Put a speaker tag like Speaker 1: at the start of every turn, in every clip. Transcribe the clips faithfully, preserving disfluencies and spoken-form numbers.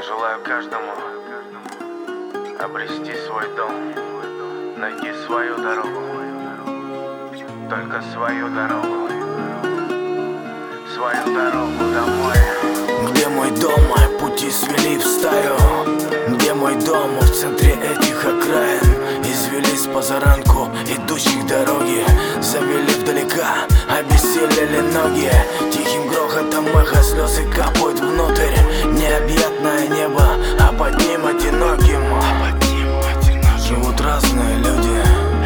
Speaker 1: желаю каждому обрести свой дом, найти свою дорогу, только свою дорогу, свою дорогу домой.
Speaker 2: Где мой дом? Пути свели в стаю. Где мой дом? В центре этих окраин. Извелись позаранку идущих дороги, завели вдалека, обессилели ноги. Тихим грохотом эхо слезы капают внутрь. Необъятное небо, а под ним одиноким живут разные люди.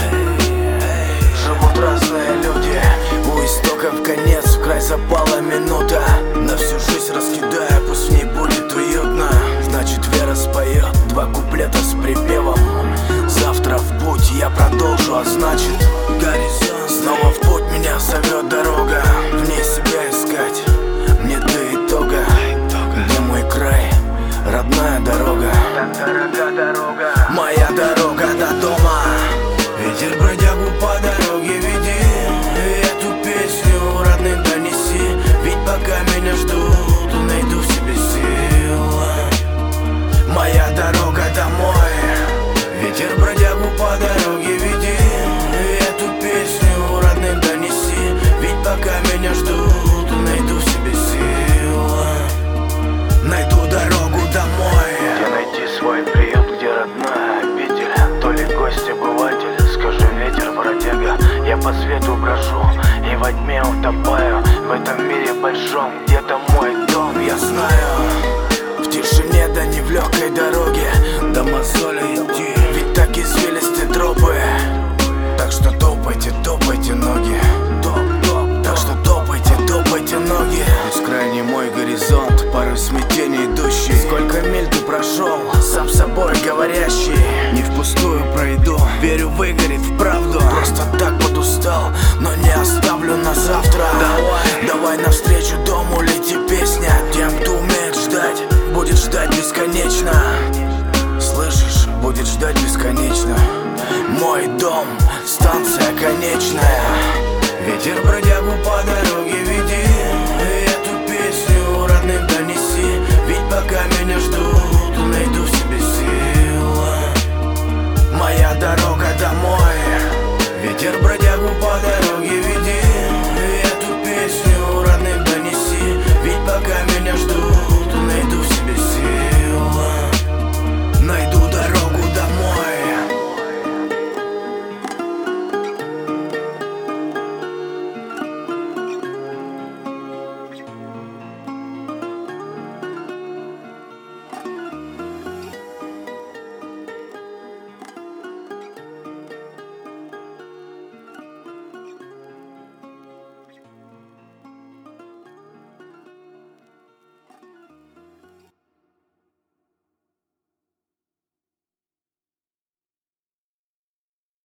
Speaker 2: Живут разные люди. У истоков конец, в край запала минута. На всю жизнь раскидая, пусть в ней будет уютно. Значит, Вера споет два куплета с припевом. Завтра в путь я продолжу, а значит, горизонт. Снова в путь меня зовет дорога. В ней себя искать, мне до итога. Где мой край, родная дорога?
Speaker 1: Так дорога дорога,
Speaker 2: моя дорога до дома. Ветер бродягу по дороге веди, эту песню родным донеси. Ведь пока меня ждут, найду в себе силы. Моя дорога домой. Ветер бродягу по дороге веди, эту песню родным донеси. Ведь пока меня ждут, найду в себе силы. Найду дорогу домой.
Speaker 1: где найти свой приют, где родная обитель, то ли гость обыватель. Скажи, ветер бродяга, я по свету брожу и во тьме утопаю. В этом мире большом где-то мой дом,
Speaker 2: Я знаю, в тишине, да не в легкой дороге до мозоли идти, ведь так извилисты тропы. Так что топайте, топайте ноги. Топ-топ, так что топайте, топайте ноги. Бескрайний мой горизонт, порой смятение идущий. Сколько миль ты прошел, сам с собой говорящий. Не впустую пройду, верю, выгорит в правду. Просто так подустал, но не оставлю на завтра. Давай, давай навстречу дому, лети песня. Тем, кто умеет ждать, будет ждать бесконечно. Слышишь, будет ждать бесконечно. Мой дом, станция конечная. Ветер бродягу по дороге веди, эту песню родным донеси. Ведь пока меня ждут,